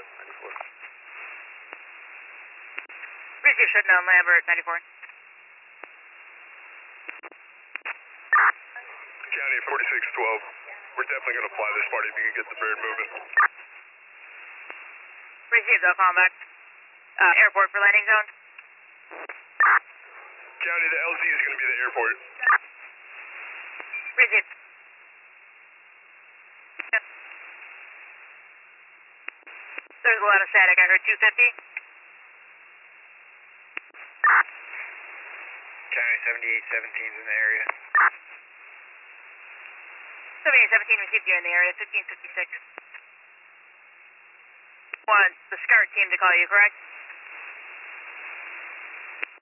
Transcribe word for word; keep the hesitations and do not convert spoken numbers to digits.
ninety-four. Receive shutting down Lambert, ninety-four. County forty-six twelve. We're definitely going to fly this party if you can get the bird moving. Received, I'll call back. Uh, airport for landing zone. County, the L Z is going to be the airport. Received. There's a lot of static. I heard two fifty. County seventy-eight seventeen is in the area. seventy-eight seventeen received you in the area, fifteen fifty-six. Want the SCART team to call you, correct?